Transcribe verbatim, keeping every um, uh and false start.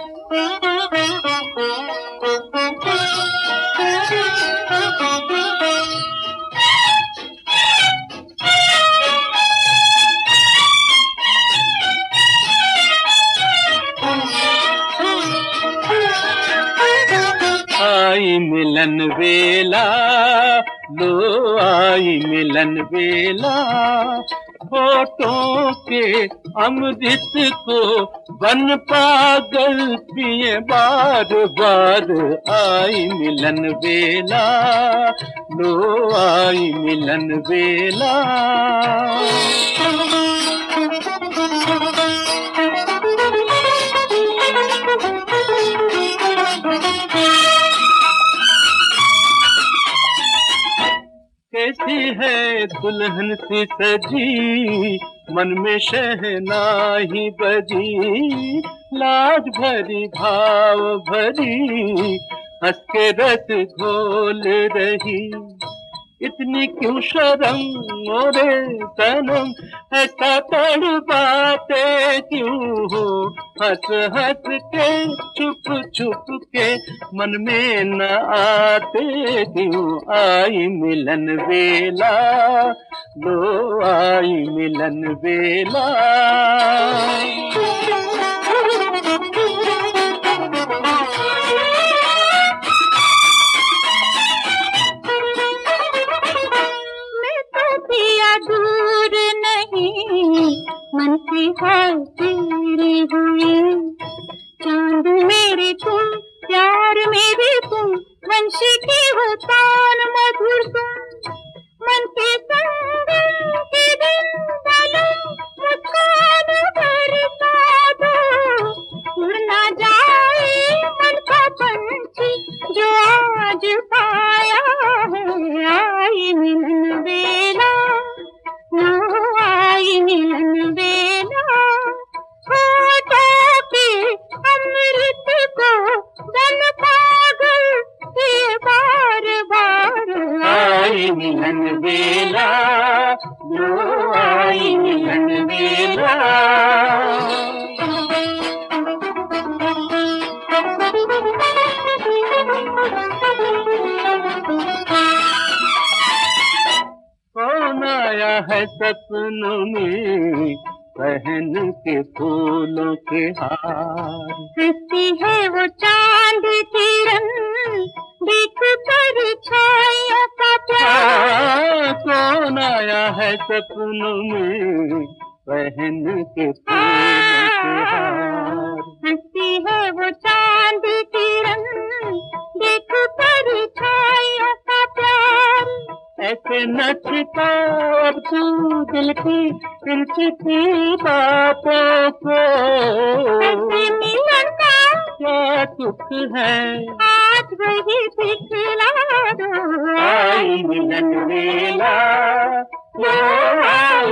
आई मिलन वेला, लो आई मिलन वेला, होठों के अमृत को बन पागल पिए बार बार। आई मिलन वेला, लो आई मिलन वेला। कैसी है दुल्हन सी सजी, मन में शहनाई बजी, लाज भरी भाव भरी, हंस के रस घोल रही। इतनी क्यों शर्म मोरे सनम, ऐसा तड़पाते क्यों हो? हंस हंस के छुप छुप के मन में न आते क्यों? आई मिलन वेला, लो आई मिलन वेला। दूर नहीं मन की हाल तेरी हुई, चांद मेरे तुम प्यार मेरे तुम, वंशी की हो तान मधुर तुम। मन के संग के दिन डालो, मुस्कान बरसा दो, उड़ ना जाए मन का पंछी जो आज पाया है। आई मिलन वेला, आई मिलन वेला, होठों के अमृत को बन पागल के बार बार। आई मिलन वेला, लो आई मिलन वेला। कौन आया है सपनों में पहन के फूलों के हार? हंसती है वो चांद किरण, देख कर छाया का प्यार। कौन आया है सपनों में पहन के फूलों के हार? हंसती है वो चांद किरण, देख कर छाया का प्यार। ऐसे नचता अब तू दिल की इन चिट्ठी बातों को, ऐसे मिलन का क्या सुख है आज वही दिखला दो। आई मिलन वेला, लो आई